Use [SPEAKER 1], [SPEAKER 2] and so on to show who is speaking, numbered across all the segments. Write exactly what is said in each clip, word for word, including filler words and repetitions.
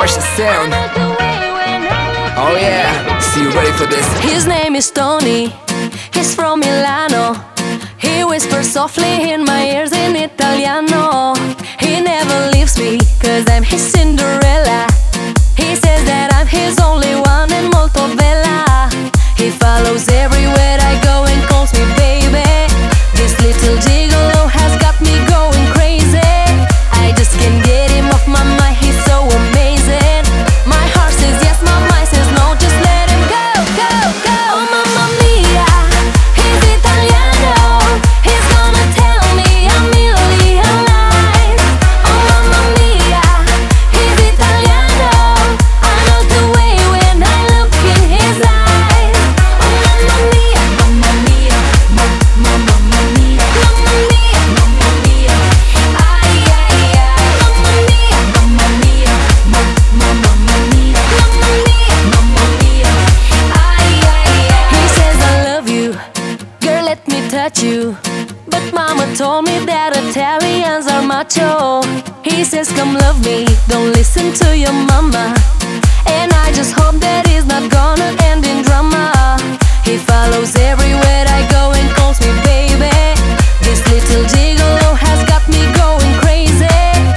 [SPEAKER 1] Marshall sound. Oh yeah, see you ready for this.
[SPEAKER 2] His name is Tony, he's from Milano. He whispers softly in my ears in Italiano. He never leaves me, cause I'm his Cinderella. He says that I'm his only one and molto bella. He follows everywhere I go and calls me baby. This little gigolo has got me going crazy. I just can't get him off my mind, he's so amazing. My heart says yes, my mind says no, just let him go, go, go. Oh mamma mia, he's Italiano. He's gonna tell me a million lies. Oh mamma mia, he's Italiano. I know the way when I look in his eyes. Oh mamma mia, mamma mia, mamma mamma mia, mamma mia, mamma mia. Ay ay ay, mamma mia, mamma mia, mamma mamma mia, mamma mia, mamma mia. Ay ay ay. He says I love you, girl, let me touch you. But mama told me that Italians are macho. He says come love me, don't listen to your mama. And I just hope that he's not gonna end in drama. He follows everywhere I go and calls me baby. This little gigolo has got me going crazy.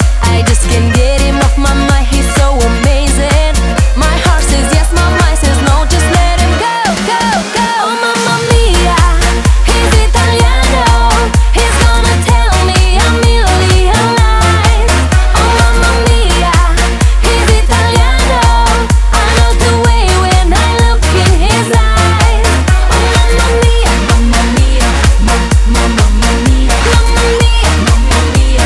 [SPEAKER 2] I just can't get him off my mind, he's so amazing. My heart says yes, my mind says no, just let him go, go, go. Oh mamma mia, he's Italiano. He's gonna tell me a million lies. Oh mamma mia, he's Italiano. I know the way when I look in his eyes. Oh mamma mia, mamma mia, mamma mamma mia, mamma mia, mamma mia.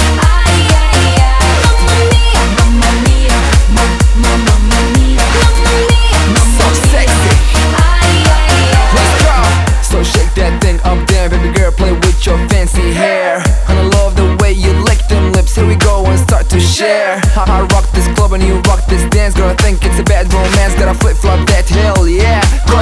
[SPEAKER 2] Ay ay ay, mamma mia, mamma mia, mamma mamma mia, mamma mia,
[SPEAKER 1] So
[SPEAKER 2] mamma
[SPEAKER 1] sexy.
[SPEAKER 2] ay ay ay.
[SPEAKER 1] Let's go. So shake that thing up there, baby girl, play with your fancy hair. And I love the way you lick them lips. Here we go and start to share. I, I rock this club and you rock this dance, girl. I think it's a bad romance. Gotta flip flop that hill, yeah.